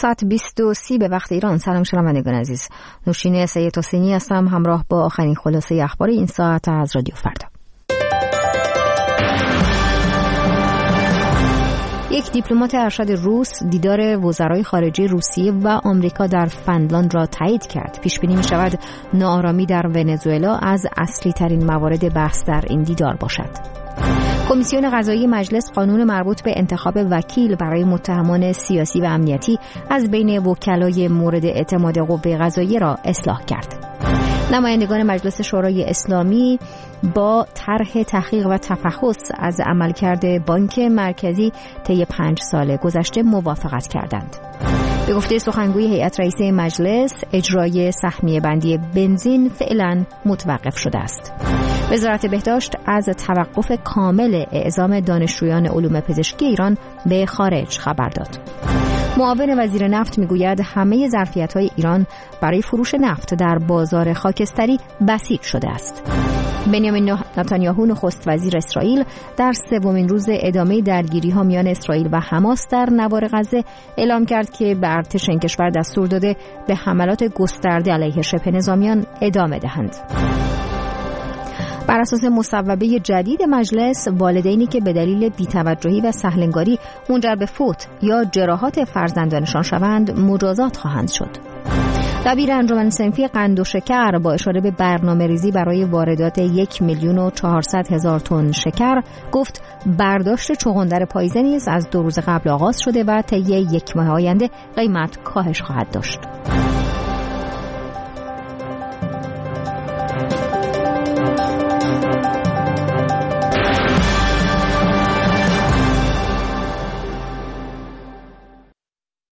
2:20 به وقت ایران. سلام شنوندگان عزیز، نوشین سید حسینی هستم همراه با آخرین خلاصه اخبار این ساعت از رادیو فردا. یک دیپلمات ارشد روس دیدار وزرای خارجه روسیه و آمریکا در فنلاند را تایید کرد. پیش بینی می شود ناآرامی در ونزوئلا از اصلی ترین موارد بحث در این دیدار باشد. کمیسیون قضایی مجلس قانون مربوط به انتخاب وکیل برای متهمان سیاسی و امنیتی از بین وکلای مورد اعتماد قوه قضاییه را اصلاح کرد. نمایندگان مجلس شورای اسلامی با طرح تحقیق و تفحص از عملکرد بانک مرکزی طی 5 سال گذشته موافقت کردند. به گفته سخنگوی هیئت رئیسه مجلس، اجرای سهمیه بندی بنزین فعلا متوقف شده است. وزارت بهداشت از توقف کامل اعزام دانشجویان علوم پزشکی ایران به خارج خبر داد. معاون وزیر نفت میگوید همه ظرفیت‌های ایران برای فروش نفت در بازار خاکستری بسیج شده است. بنیامین نتانیاهو نخست وزیر اسرائیل در 3مین روز ادامه درگیری‌ها میان اسرائیل و حماس در نوار غزه اعلام کرد که به ارتش این کشور دستور داده به حملات گسترده علیه شبه نظامیان ادامه دهند. بر اساس مصوبه جدید مجلس، والدینی که به دلیل بی‌توجهی و سهل‌انگاری منجر به فوت یا جراحات فرزندانشان شوند مجازات خواهند شد. دبیر انجمن صنفی قند و شکر با اشاره به برنامه‌ریزی برای واردات 1,400,000 تن شکر گفت برداشت چغندر پاییزه نیز از 2 روز قبل آغاز شده و طی 1 ماه آینده قیمت کاهش خواهد داشت.